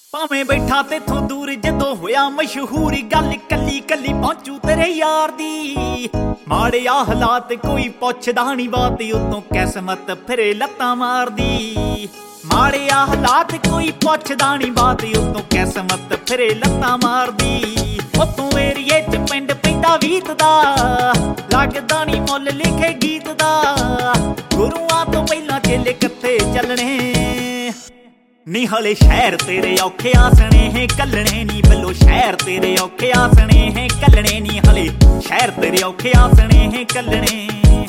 ਭਾਵੇਂ ਬੈਠਾ ਤੇਥੋਂ ਦੂਰ ਜਦੋਂ ਹੋਇਆ ਮਸ਼ਹੂਰ ਗੱਲ ਕੱਲੀ ਕੱਲੀ ਪਹੁੰਚੂ ਤੇਰੇ ਯਾਰ ਦੀ। ਮਾੜੇ ਆ ਹਾਲਾਤ ਕੋਈ ਪੁੱਛਦਾ ਨਹੀਂ ਬਾਤ ਉਤੋਂ ਕਿਸਮਤ ਫਿਰੇ ਲੱਤਾਂ ਮਾਰਦੀ। ਮਾੜੇ ਆ ਹਾਲਾਤ ਕੋਈ ਪੁੱਛਦਾ ਨਹੀਂ ਬਾਤ ਉਤੋਂ ਕਿਸਮਤ ਫਿਰੇ ਲੱਤਾਂ ਮਾਰਦੀ। ਉਤੋਂ ਏਰੀਏ ਚ ਪਿੰਡ ਪੈਂਦਾ ਵੀਤ ਦਾ ਲੱਗਦਾ ਨਹੀਂ ਮੁੱਲ ਲਿਖੇ ਗੀਤ ਦਾ। ਗੁਰੂਆਂ ਤੋਂ ਪਹਿਲਾਂ ਚੇਲੇ ਕਿੱਥੇ ਚੱਲਣੇ ਨੀ ਹਲੇ ਸ਼ਹਿਰ ਤੇਰੇ ਔਖੇ ਆਸਣੇ ਹੈ ਕੱਲਣੇ ਨੀ ਬੱਲੋ ਸ਼ਹਿਰ ਤੇਰੇ ਔਖੇ ਆਸਣੇ ਹੈ ਕੱਲਣੇ ਨੀ ਹਲੇ ਸ਼ਹਿਰ ਤੇਰੇ ਔਖੇ ਆਸਣੇ ਹੈ ਕੱਲਣੇ।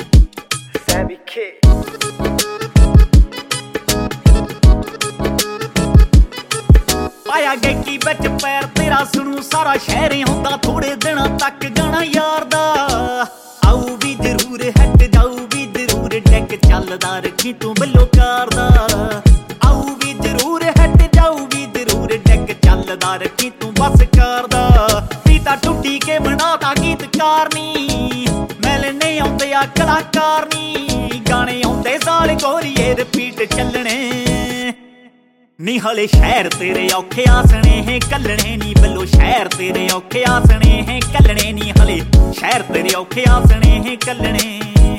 ਪਾਇਆ ਗੈਕੀ ਵਿੱਚ ਪੈਰ ਤੇਰਾ ਸੁਣੂ ਸਾਰਾ ਸ਼ਹਿਰ ਹੁੰਦਾ ਥੋੜੇ ਦਿਨਾਂ ਤੱਕ ਗਾਣਾ ਯਾਰ ਦਾ। ਆਊ ਵੀ ਜ਼ਰੂਰ ਹਟ ਜਾਊ ਵੀ ਜ਼ਰੂਰ ਡੈਕ ਚੱਲਦਾ ਰੱਖੀ ਤੂੰ ਬੱਲੋ ਕਾਰ ਦਾ। ਆਊ ਵੀ ਜ਼ਰੂਰ ਹਟ ਜਾਊ ਵੀ ਜ਼ਰੂਰ ਡੈਕ ਚੱਲਦਾ ਰੱਖੀ ਤੂੰ ਬਸ ਕਾਰ ਦਾ। ਪੀਤਾ ਟੁੱਟੀ ਕੇ ਬਣਾਤਾ ਗੀਤਕਾਰ ਨੀ ਮਿਲਣੇ ਆਉਂਦੇ ਆ ਕਲਾਕਾਰ ਨੀ। ਗਾਣੇ ਆਉਂਦੇ ਸਾਲ ਗੋਰੀਏ ਰਿਪੀਟ ਚੱਲਣੇ ਨੀ ਹਲੇ ਸ਼ਹਿਰ ਤੇਰੇ ਔਖੇ ਆਸਣੇ ਹੈ ਕੱਲਣੇ ਨੀ ਬੱਲੋ ਸ਼ਹਿਰ ਤੇਰੇ ਔਖੇ ਆਸਣੇ ਹੈ ਕੱਲਣੇ ਨੀ ਹਲੇ ਸ਼ਹਿਰ ਤੇਰੇ ਔਖੇ ਆਸਣੇ ਹੈ ਕੱਲਣੇ।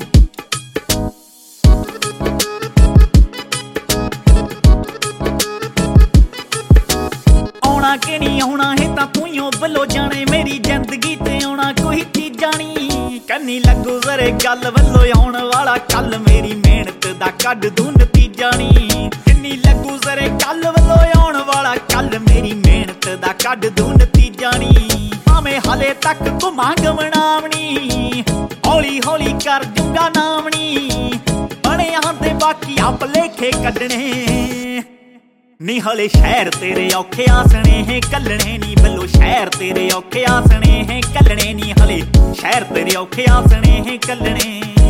ਆਉਣਾ ਕਿ ਨਹੀਂ ਆਉਣਾ ਹੈ ਤਾਂ ਤੂੰ ਹੀ ਬੱਲੋ ਜਾਣੇ ਮੇਰੀ ਜ਼ਿੰਦਗੀ ਤੇ ਆਉਣਾ ਕੋਈ ਚੀਜ਼ਾਂ ਨੀ। ਕੰਨੀ ਲੱਗੂ ਜ਼ਰੇ ਗੱਲ ਵੱਲੋਂ ਆਉਣ ਵਾਲਾ ਕੱਲ ਮੇਰੀ ਮਿਹਨਤ ਦਾ ਕੱਢ ਦੂੰ ਨਤੀਜਾ ਨੀ। ਕੰਨੀ ਲੱਗੂ ਜ਼ਰੇ ਗੱਲ ਵੱਲੋਂ ਆਉਣ ਵਾਲਾ ਕੱਲ ਮੇਰੀ ਮਿਹਨਤ ਦਾ ਕੱਢ ਦੂੰ ਨਤੀਜਾ ਨੀ। ਭਾਵੇਂ ਹਲੇ ਤੱਕ ਘੁੰਮਾਂ ਗਮਣਾਵਣੀ ਹੌਲੀ ਹੌਲੀ ਕਰ ਜੂੰਗਾ ਨਾਮਣੀ। ਬਣੇ ਆਂਦੇ ਬਾਕੀ ਆਪ ਲੇਖੇ ਕੱਢਣੇ ਨੀ ਹਲੇ ਸ਼ਹਿਰ ਤੇਰੇ ਔਖੇ ਆਸਣੇ ਹੈ ਕੱਲਣੇ ਨੀ ਬੱਲੋ ਸ਼ਹਿਰ ਤੇਰੇ ਔਖੇ ਆਸਣੇ ਹੈ ਕੱਲਣੇ ਨੀ ਹਲੇ ਸ਼ਹਿਰ ਤੇਰੇ ਔਖੇ ਆਸਣੇ ਹੈ ਕੱਲਣੇ।